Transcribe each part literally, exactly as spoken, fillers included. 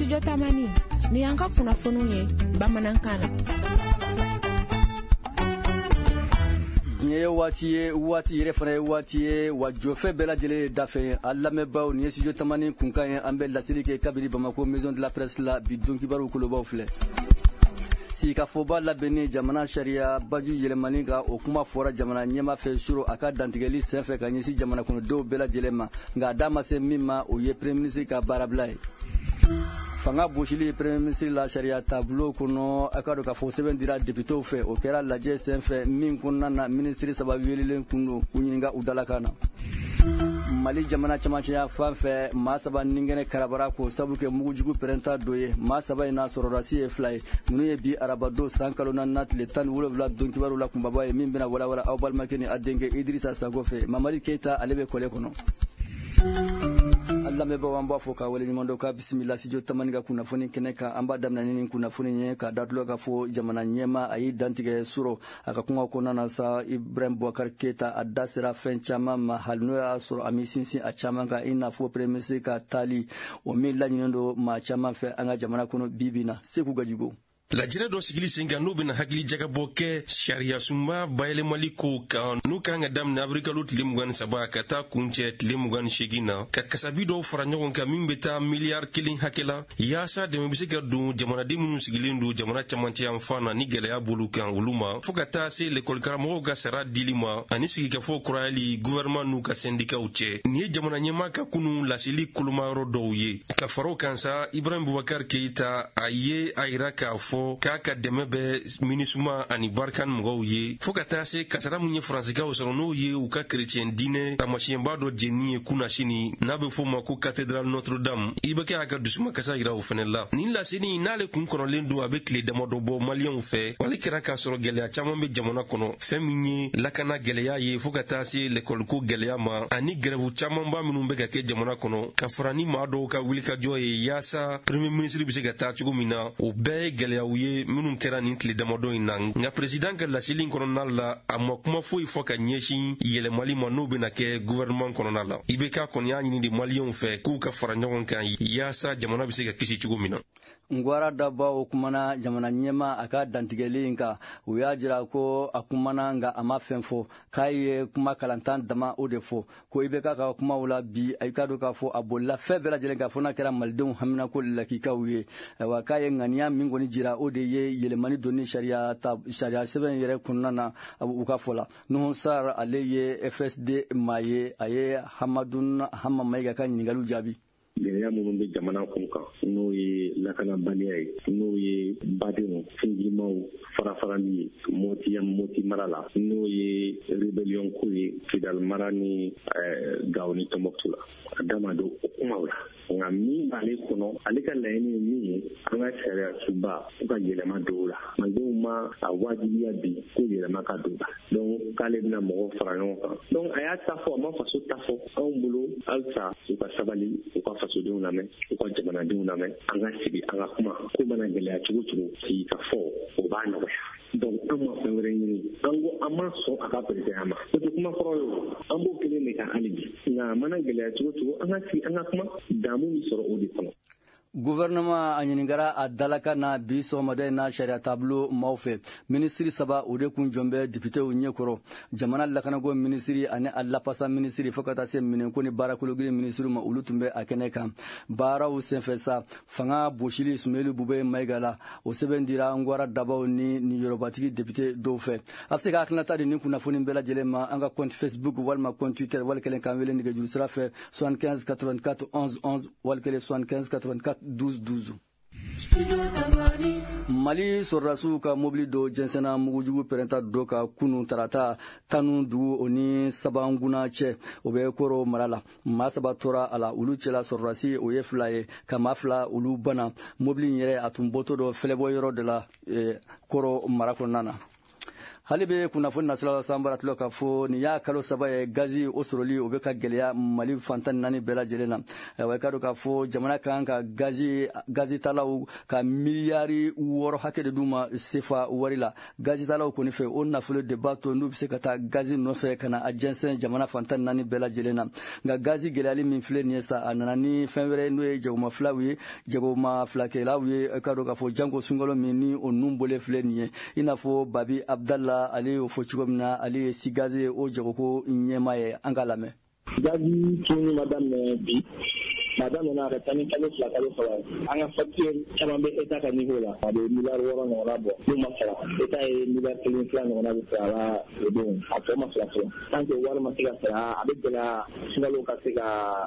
Studio Tamani ni yanka kunnafoniw ye bamanankan na. Nye waati ye waati yɛrɛ fana ye waati ye wa jɔfɛ bɛɛ lajɛlen dafɛ a lamɛnbaaw ni ye Studio Tamani kunkan ye an bɛ laseli kɛ kabiri Bamako Maison de la Presse la bi don kibaru kolobaw filɛ. Sikafoba labɛnni jamana sariya baji yɛlɛmani ka o kuma fɔra jamana ɲɛma fɛ suro a ka dantigɛli senfɛ ka ɲɛsin jamana kɔnɔdenw bɛɛ lajɛlen ma nka a da ma se min ma o ye Premier ministre ka baarabila ye. Fanga bosili Premier ministre la sariya tableau kɔnɔ a ka dɔn k'a fɔ sɛbɛn dira députéw fɛ o kɛra lajɛ senfɛ min kɔnɔna na ministre saba welelen kun don u ɲininka u dalakan na. Mali jamana camancɛya fan fɛ maa saba ningɛnɛ karabara ko sabu kɛ mugujugu pɛrɛnta dɔ ye maa saba in na sɔrɔdasi ye fila ye ninnu ye bi arabadon san kalo naaninan tile tan ni wolonwula don kibaru la kunbaba ye min bɛna walawala aw balimakɛ ni a denkɛ Idirisa Sango fɛ Mamadi Keita ale bɛ kɔlɛ kɔnɔ. Allah mɛbaaw an b'a fɔ k'a waleɲuman dɔn k'a bisimila Studio Tamani ka kunnafoni kɛnɛ kan an b'a daminɛ ni kunnafoni ye k'a datulɔ k'a fɔ jamana ɲɛma a y'i dantigɛ sɔrɔ a ka kuma kɔnɔna na sa Ibrahim Boubacar Keita a da sera fɛn caman ma hali n'o y'a sɔrɔ a m'i sinsin a caman kan i n'a fɔ Premier ministre ka taali o min laɲininen don maa caman fɛ an ka jamana kɔnɔ bi bi in na Seku Gajigo. Lajɛrɛ dɔ sigili sen kan n'u bɛna hakili jagabɔ kɛ sariya sunba bayɛlɛmali ko kan n'u kan ka daminɛ abrikalo tile mugan ni saba ka taa kuncɛ tile mugan ni seegin na ka kasabi dɔw fara ɲɔgɔn kan min bɛ taa miliyari kelen hakɛ la yaasa dɛmɛ bɛ se ka don jamanaden minnu sigilen don jamana camancɛ yan fan na ni gɛlɛya b'olu kan olu ma fo ka taa se lekɔlikaramɔgɔw ka sara dili ma ani sigikafɔ kurayali gouvernement n'u ka sɛndikaw cɛ nin ye jamana ɲɛma ka kunun laseli kolomayɔrɔ dɔw ye ka far'o kan sa Ibrahim Boubacar Keita a ye a yira k'a fɔ k'a ka dɛmɛ bɛ minisuma ani barikani mɔgɔw ye fo ka taa se kasara mun ye faransikaw sɔrɔ n'o ye u ka kerecɛn diinɛ tamasiyɛnba dɔ jenni ye kunna sini n'a bɛ fɔ ma ko cathédrale Notre Dame i bɛ kɛ a ka dusuma kasa yira o fɛnɛ la nin laseni n'ale kun kɔrɔlen don a bɛ tile damadɔ bɔ maliyɛnw fɛ wale kɛra k'a sɔrɔ gɛlɛya caman bɛ jamana kɔnɔ fɛn min ye lakana gɛlɛya ye fo ka taa se lekɔliko gɛlɛya ma ani grève camanba minnu bɛ ka kɛ jamana kɔnɔ ka fara ni maa dɔw ka wulikajɔ ye yaasa premier ministre bɛ se ka taa cogo min na o bɛɛ ye gɛlɛyaw ye minnu kɛra nin tile damadɔ in na nka président ka laseli kɔnɔna la a ma kuma foyi fɔ ka ɲɛsin yɛlɛmali ma n'o bɛna kɛ gouvernement kɔnɔna la I B K kɔni y'a ɲini de maliyɛnw fɛ k'u ka fara ɲɔgɔn kan yaasa jamana bɛ se ka kisi cogo min na. Ngwara daba o kumana jamana ɲɛma a ka dantigɛli in kan u y'a jira ko a kumana nka a ma fɛn fɔ k'a ye kuma kalantan dama o de fɔ ko I B K ka kumaw la bi a ka dɔn k'a fɔ a bolila fɛn bɛɛ lajɛlen k'a fɔ n'a kɛra malidenw haminako lakikaw ye wa k'a ye ŋaniya min kɔni jira o de ye yɛlɛmani donni sariya sariya sɛbɛn yɛrɛ kɔnɔna na u ka fɔ la Nuhu Sar ale ye F S D maa ye a ye Hamadun Hama Mayiga ka ɲininkaliw jaabi. Gɛlɛya minnu bɛ jamana kun kan n'o ye lakanabaliya ye n'o ye badenw sinjimaw farafarali motiya moti mara la n'o ye rébellion ko ye Kidal mara ni Gao ni Tombouctou la a da ma don o kumaw la nka min b'ale kɔnɔ ale ka laɲini ye min ye an ka sariya suba u ka yɛlɛma don o la malidenw ma a wajibiya bi ko yɛlɛma ka don o la donc k'ale bɛna mɔgɔw fara ɲɔgɔn kan donc a y'a ta fɔ a ma faso ta fɔ anw bolo halisa u ka sabali u ka fasodenw lamɛn u ka jamanadenw lamɛn an ka sigi an ka kuma ko mana gɛlɛya cogo cogo sigi ka fɔ o b'a nɔgɔya donc an ma fɛn wɛrɛ ɲini an ko an ma sɔn a ka président ma o tɛ kuma fɔlɔ ye an b'o kelen de kan hali bi nka a mana gɛlɛya cogo cogo an ka sigi an ka kuma damu min sɔrɔ o de kɔnɔ. Gouvernement a ɲininkara a dalaka na bi sɔgɔmada in na sariya tableau maaw fɛ ministre saba o de kun jɔn bɛ députéw ɲɛkɔrɔ jamana lakanako ministre ani a lapasa ministre fo ka taa se minɛnko ni baarakologiri ministre ma olu tun bɛ a kɛnɛ kan baaraw senfɛ sa fanga bosili Sumeli Bube Mayiga la o sɛbɛn dira Ngwara Dabaw ni niyɔrɔbatigi député dɔw fɛ a bɛ se ka hakilinata di nin kunnafoni bɛɛ lajɛlen ma an ka compte Facebook walima compte Twitter wali kelen k'an wele nɛgɛjuru sira fɛ soixante-quinze quatre-vingt-quatre onze onze wali kelen soixante-quinze quatre-vingt-quatre douze douze. Mali sɔrɔdasiw ka mobili dɔ jɛnsɛnna mugujugu pɛrɛnta dɔ ka kunu tarata tanu dugu o ni sabanguna cɛ o bɛ Koro mara la maa saba tora a la olu cɛla sɔrɔdasi o ye fila ye ka maa fila olu bana mobili in yɛrɛ a tun bɔtɔ dɔ fɛlɛbɔ yɔrɔ de la Koro mara kɔnɔna na. hali be kunnafoni nasira sambara tulo ka fo ni ya kalo saba ye gazi o soroli o be ka gɛlɛya Mali fantan nani bɛɛ lajɛlen na wa ka do ka fo jamana kan ka gazi gazi talaw ka miliyari wɔɔrɔ hakɛ de duma sefa wari la gazi talaw kɔni fɛ o nafolo de b'a to n'u bɛ se ka taa gazi nɔfɛ ka na a jɛnsɛn jamana fantan nani bɛɛ lajɛlen na nka gazi gɛlɛyali min filɛ nin ye sa a nana ni fɛn wɛrɛ n'o ye jagoma filaw ye jagoma filakɛlaw ye ka do ka fo jango sunkalo min ni o nun bole filɛ nin ye i n'a fɔ Babi Abdallah ale y'o fɔ cogo min na ale ye sigaze o jagoko ɲɛma ye an ka lamɛn. Gazi tuni madame bi madame na retani kalo fila kalo saba an ka facture caman bɛ état ka niveau la a bɛ miliyari wɔɔrɔ ɲɔgɔnna bɔ n'u ma sara état ye miliyari kelen fila ɲɔgɔnna bɛ sara a la o don a tɔ ma sara fɔlɔ tant que wari ma se ka sara a bɛ gɛlɛya Sunkalo ka se ka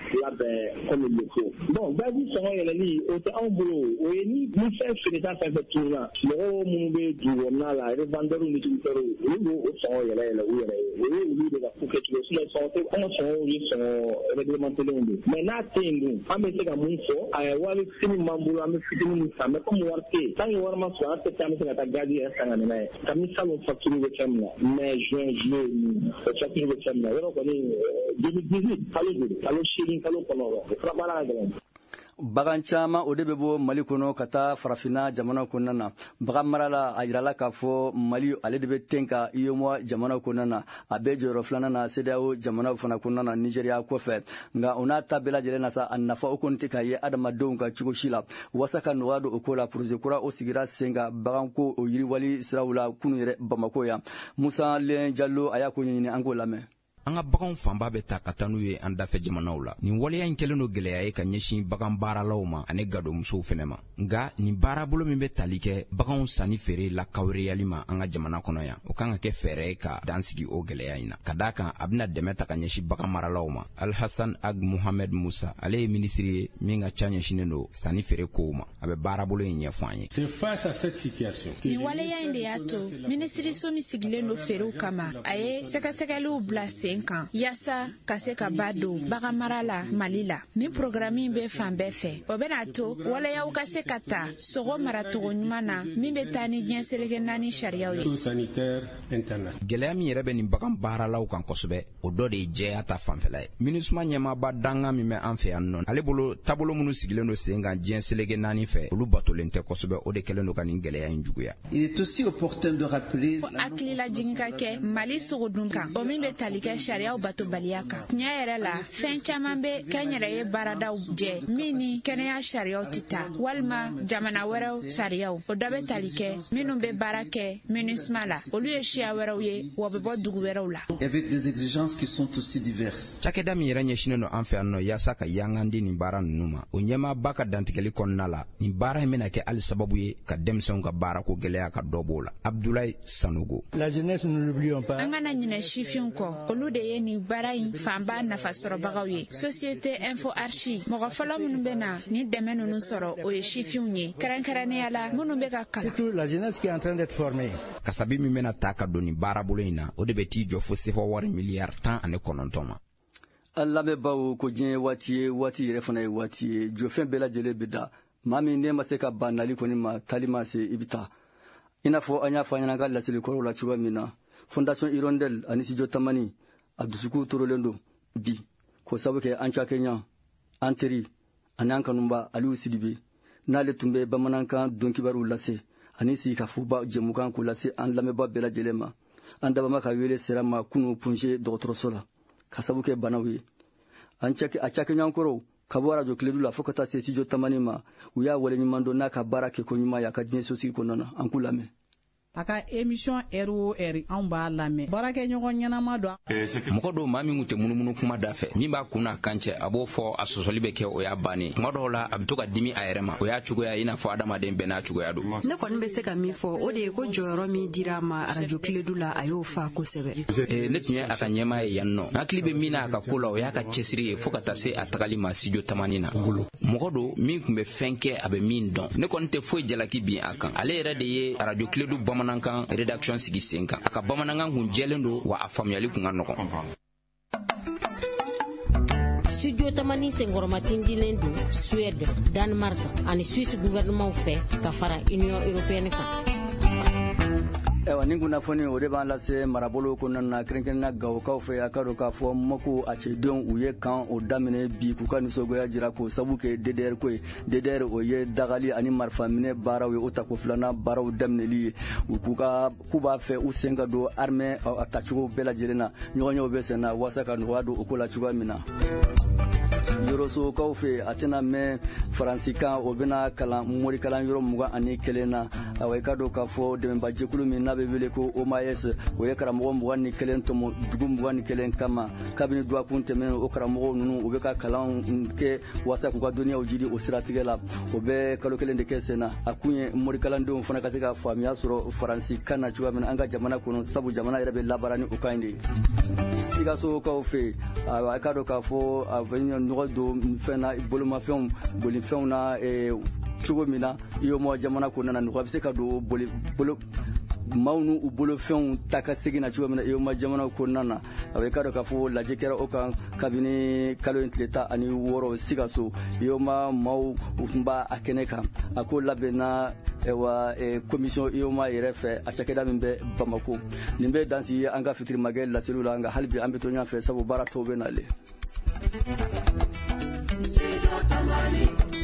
labɛn comme il le faut bon gazi sɔngɔ yɛlɛli o tɛ anw bolo o ye ni ni fɛn feereta fɛn fɛn tununa mɔgɔw minnu bɛ dugu kɔnɔna la revendeurs ni distributeurs olu b'o o sɔngɔ yɛlɛ yɛlɛ u yɛrɛ ye o ye olu de ka ko kɛcogo sinon sɔngɔ tɛ an ka sɔngɔw ye sɔngɔ réglementélenw de mais n'a tɛ yen dun an bɛ se ka mun fɔ a ye wari fitinin m'an bolo an bɛ fitinin min san mais comme wari tɛ yen tant que wari ma sɔrɔ an tɛ se an bɛ se ka taa gazi yɛrɛ san ka na n'a ye kabini salon facture bɛ fɛn min na mai juin juillet o facture bɛ fɛn min na yɔrɔ kɔni deux mille dix-huit kalo joli kalo seegin kalo kɔnɔntɔn o fana baara ka gɛlɛn. Bagan caman o de bɛ bɔ Mali kɔnɔ ka taa farafinna jamana kɔnɔna na bagan mara la a yirala k'a fɔ Mali ale de bɛ ten ka U E M O A jamana kɔnɔna na a bɛ jɔyɔrɔ filanan na C E D E A O jamana fana kɔnɔna na Nigeriya kɔfɛ nka o n'a ta bɛɛ lajɛlen na sa a nafa o kɔni tɛ ka ye adamadenw ka cogo si la walasa ka nɔgɔya don o ko la projet kura o sigira sen kan baganko o yiriwali siraw la kunun yɛrɛ Bamako yan Musa Len Jallo a y'a ko ɲɛɲini an k'o lamɛn. An ka baganw fanba bɛ ta ka taa n'u ye an dafɛ jamanaw la nin waleya in kɛlen don gɛlɛya ye ka ɲɛsin bagan baaralaw ma ani gadomusow fɛnɛ ma nka nin baarabolo min bɛ tali kɛ baganw sanni feere la kawreyali ma an ka jamana kɔnɔ yan o kan ka kɛ fɛɛrɛ ye ka dansigi o gɛlɛya in na ka daa kan a bɛna dɛmɛ ta ka ɲɛsin bagan maralaw ma Alhassan Ag Mohamed Musa ale ye minisiri ye min ka ca ɲɛsinen don sanni feere kow ma a bɛ baarabolo in ɲɛfɔ an ye. C'est face à cette situation nin waleya in de y'a to minisiriso min sigilen don feerew kama a ye sɛgɛsɛgɛliw bila sen kan yasa ka se ka ba don bagan mara la Mali la nin programme bɛ fan bɛɛ fɛ o bɛna to waleyaw ka se ka ta sogo maracogo ɲuman na min bɛ taa ni diɲɛseleke naani sariyaw ye. Gɛlɛya min yɛrɛ bɛ nin bagan baaralaw kan kosɛbɛ o dɔ de ye jɛya ta fanfɛla ye MINUSMA ɲɛmaaba danga min bɛ an fɛ yan nɔ ale bolo taabolo minnu sigilen don sen kan diɲɛseleke naani fɛ olu batolen tɛ kosɛbɛ o de kɛlen don ka nin gɛlɛya in juguya. Il est aussi opportun de rappeler fo hakilila jigin ka kɛ Mali sogo dun kan o min bɛ tali kɛ sariyaw batobaliya kan tiɲɛ yɛrɛ la fɛn caman bɛ kɛnyɛrɛ ye baaradaw jɛ min ni kɛnɛya sariyaw tɛ ta walima jamana wɛrɛw sariyaw o dɔ bɛ tali kɛ minnu bɛ baara kɛ MINUSMA la olu ye siya wɛrɛw ye wa bɛ bɔ dugu wɛrɛw la. avec des exigences qui sont aussi diverses. Cakɛda min yɛrɛ ɲɛsinen don an fɛ yan nɔ yaasa ka yangandi nin baara ninnu ma o ɲɛmaaba ka dantigɛli kɔnɔna la nin baara in bɛna kɛ hali sababu ye ka denmisɛnw ka baarako gɛlɛya ka dɔ b'o la. Abdoulaye Sanogo. La jeunesse nous n'oublions pas. An kana ɲinɛ sifinw kɔ olu de ye nin baara in fanba nafa sɔrɔbagaw ye société info archi mɔgɔ fɔlɔ minnu bɛ na ni dɛmɛ ninnu sɔrɔ o ye sifinw ye kɛrɛnkɛrɛnnenya la minnu bɛ ka kalan. Surtout la jeunesse qui est en train d'être formée. Kasabi min bɛna ta ka don nin baarabolo in na o de bɛ t'i jɔ fo sefa wari miliyari tan ani kɔnɔntɔn ma. An lamɛnbaaw ko diɲɛ waati ye waati yɛrɛ fana ye waati ye jɔfɛn bɛɛ lajɛlen bɛ da maa min ne ma se ka ban nali kɔni ma tali ma se i bɛ taa i n'a fɔ an y'a fɔ an ɲɛna an ka laselinkɔrɔw la cogoya min na fondation Hirondelle ani studio Tamani a dusuku torolen don bi ko sabu kɛ an cakɛɲa an teri ani an kanuba Aliyu Sidibe n'ale tun bɛ bamanankan dɔnkibariw lase ani sigi ka fuba jɛmukan k'u lase an lamɛnbaa bɛɛ lajɛlen ma an dabama ka wele sera ma kunu punje dɔgɔtɔrɔso la ka sabu kɛ banaw ye an cakɛ a cakɛɲankɔrɔw ka bɔ radio Kiledu la fo ka taa se studio Tamani ma u y'a waleɲuman dɔn n'a ka baara kɛ ko ɲuman y'a ka diɲɛ sosigi kɔnɔna na an k'u lamɛn. A ka émission heure o heure anw b'a lamɛn baarakɛ ɲɔgɔn ɲɛnama don. Mɔgɔ dɔw maa min tɛ munumunu kuma da fɛ min b'a kun n'a kan cɛ a b'o fɔ a sɔsɔli bɛ kɛ o y'a bannen kuma dɔw la a bɛ to ka dimi a yɛrɛ ma o y'a cogoya i n'a fɔ adamaden bɛɛ n'a cogoya don. Ne kɔni bɛ se ka min fɔ o de ye ko jɔyɔrɔ min dira ma radio Kiledu la a y'o fa kosɛbɛ. Ne tun ye a ka ɲɛmaa ye yan nɔ hakili bɛ min na a ka ko la o y'a ka cɛsiri ye fo ka taa se a tagali ma studio Tamani na mɔgɔ don min tun bɛ fɛn kɛ a bɛ min dɔn ne kɔni tɛ foyi jalaki bin a kan ale yɛrɛ de ye radio Kiledu bamanankan rédaction sigi sen kan a ka bamanankan kun jɛlen don wa a faamuyali kun ka nɔgɔn. Studio Tamani senkɔrɔmatin dilen don Suède, Danemark ani Suisse gouvernement fɛ ka fara Union européenne kan. ewa nin kunnafoni o de b'an lase marabolo kɔnɔna na kɛrɛnkɛrɛnna gawokaw fɛ a ka dɔn k'a fɔ mako a cɛdenw u ye kan o daminɛ bi k'u ka nisɔngoya jira k'o sabu kɛ D D R ko ye D D R o ye dagali ani marifaminɛ baaraw ye o tako filanan baaraw daminɛli ye u k'u ka k'u b'a fɛ u sen ka don armɛ a tacogo bɛɛ lajɛlen na ɲɔgɔnyew bɛ sen na walasa ka nɔgɔya don o ko la cogoya min na yɔrɔsokaw fɛ a tɛna mɛn faransikan o bɛna kalan morikalan yɔrɔ mugan ani kelen na awa i ka dɔn k'a fɔ dɛmɛbajɛkulu min n'a bɛ wele ko O M A S o ye karamɔgɔ mugan ni kelen tɔmɔ dugu mugan ni kelen kama kabini duwakun tɛmɛnen o karamɔgɔw ninnu u bɛ ka kalan kɛ walasa k'u ka dɔnniyaw jidi o siratigɛ la o bɛ kalo kelen de kɛ sen na a kun ye morikalandenw fana ka se ka faamuya sɔrɔ faransikan na cogoya min na an ka jamana kɔnɔ sabu jamana yɛrɛ bɛ labaara ni o kan in de ye sikasokaw fɛ awa i ka dɔn k'a fɔ a bɛ ɲɔgɔn don fɛn na bolomafɛnw bolifɛnw na cogo min na I O M A jamana kɔnɔna na nɔgɔya bɛ se ka don boli bolo maaw n'u u bolofɛnw ta ka segin na cogo min na I O M A jamana kɔnɔna na a bɛ ka dɔn k'a fɔ lajɛ kɛra o kan kabini kalo in tile tan ani wɔɔrɔ Sikaso I O M A maaw u tun b'a kɛnɛ kan a ko labɛnna wa commission I O M A yɛrɛ fɛ a cakɛda min bɛ Bamako nin bɛ dansi an ka fitirimakɛ laseliw la nka hali bi an bɛ to ɲɔgɔn fɛ sabu baara tɔw bɛ nale.